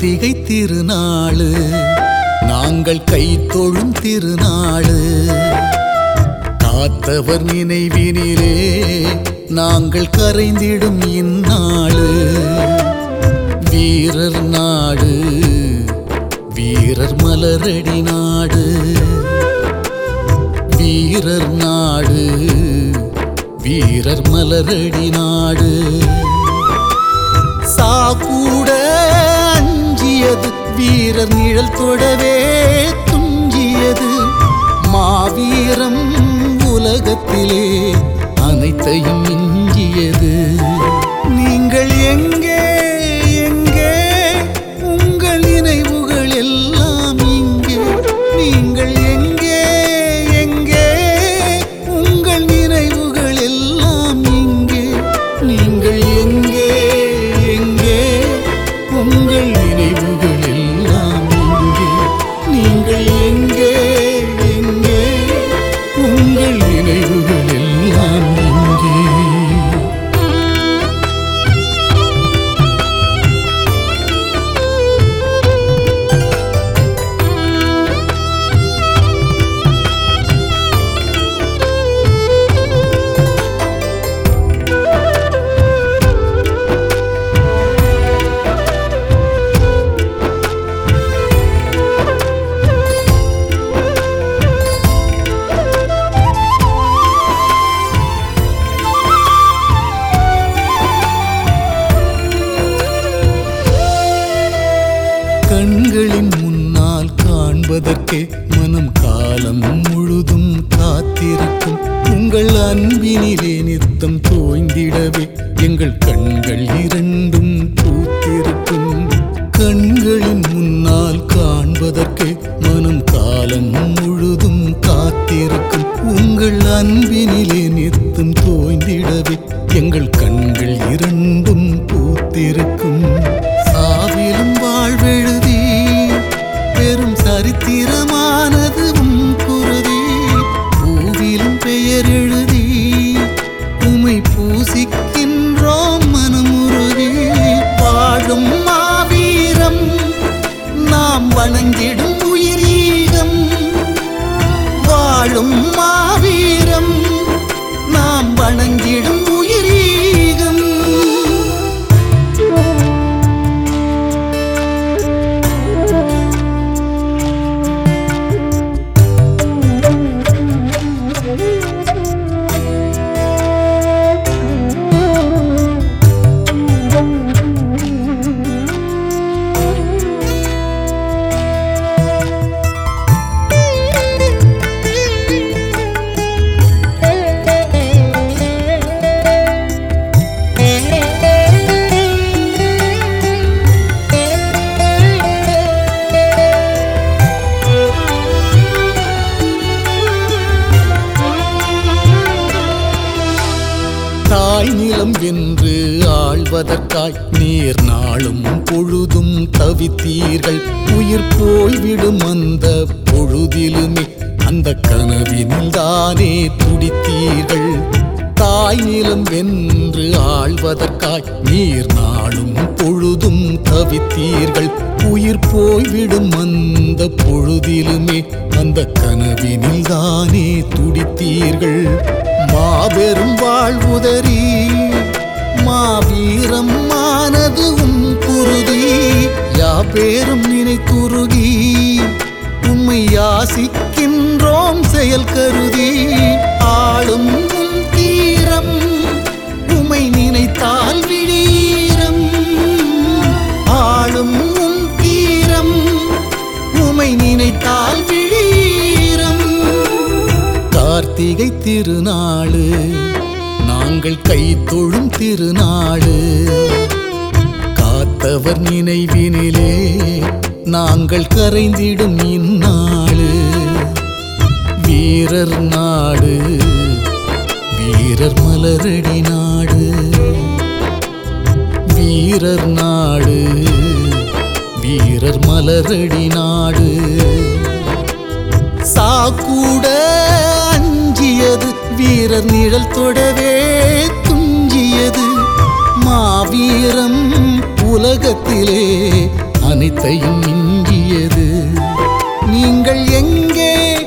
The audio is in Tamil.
கார்த்திகை திருநாளு நாங்கள் கைத்தொழும் திருநாளு காத்தவர் நினைவினிலே நாங்கள் கரைந்திடும் இந்நாளு வீரர் நாடு வீரர் மலரடி நாடு வீரர் நாடு வீரர் மலரடி நாடு சாக்கூட அஞ்சியது வீரர் நிழல் தொடவே துஞ்சியது மாவீரம் உலகத்திலே அனைத்தையும் மிஞ்சியது நீங்கள் எங்கே எங்கே உங்கள் நினைவுகள் எல்லாம் இங்கே நீங்கள் எங்கே எங்கே உங்கள் நினைவுகள் எல்லாம் இங்கே நீங்கள் எங்கே எங்கே உங்கள் நினைவுகள் எல்லாம் இங்கே நீங்கள் எங்கே எங்கே உங்கள் நினைவுகள் எல்லாம் இங்கே கண்களின் முன்னால் காண்பதற்கே மனம் காலம் முழுதும் காத்திருக்கும் உங்கள் அன்பினிலே நித்தம் தோய்ந்திடவே எங்கள் கண்கள் இரண்டும் பூத்திருக்கும் கண்களின் முன்னால் காண்பதற்கே மனம் காலம் முழுதும் காத்திருக்கும் உங்கள் அன்பினிலே நித்தம் தோய்ந்திடவே எங்கள் கண்கள் இரண்டும் பூத்திருக்கும் சாவிலும் வாழ்வெழுதி பெரும் சரித்திரமானது குருதி பூவிலும் பெயர் எழுதி உமை பூசிக்கின்றோம் மனமுருகி வாழும் மாவீரம் நாம் வணங்கிடும் உயிரீகம் வாழும் மாவீரம் நாம் வணங்கிடும் உயிரீகம் தாய் நிலம் வென்று ஆழ்வதற்காய் நீர் நாளும் பொழுதும் தவித்தீர்கள் உயிர் போய்விடும் அந்த பொழுதிலுமே அந்த கனவினில் தானே துடித்தீர்கள் தாய் நிலம் வென்று ஆழ்வதற்காய் நீர் நாளும் பொழுதும் தவித்தீர்கள் உயிர் போய்விடும் அந்த பொழுதிலுமே அந்த கனவினில் தானே துடித்தீர்கள் மாபெரும் வாழ்வுதறி மாவீரம் ஆனது குருதி யாபேரும் நினைத்துருகி உம்மை யாசிக்கின்றோம் செயல் கருதி ஆளும் தீரம் உம்மை நினைத்தால் விழீரம் ஆளும் தீரம் உம்மை நினைத்தால் விழீரம் கார்த்திகை திருநாளு நாங்கள் கைத்தொழும் திருநாளு காத்தவர் நினைவினிலே நாங்கள் கரைந்திடும் இந்நாளு வீரர் நாடு வீரர் மலரடி நாடு வீரர் நாடு வீரர் மலரடி நாடு சாக்கூட அஞ்சியது வீரர் நிழல் தொடவே துஞ்சியது மாவீரம் உலகத்திலே அனைத்தையும் மிஞ்சியது. நீங்கள் எங்கே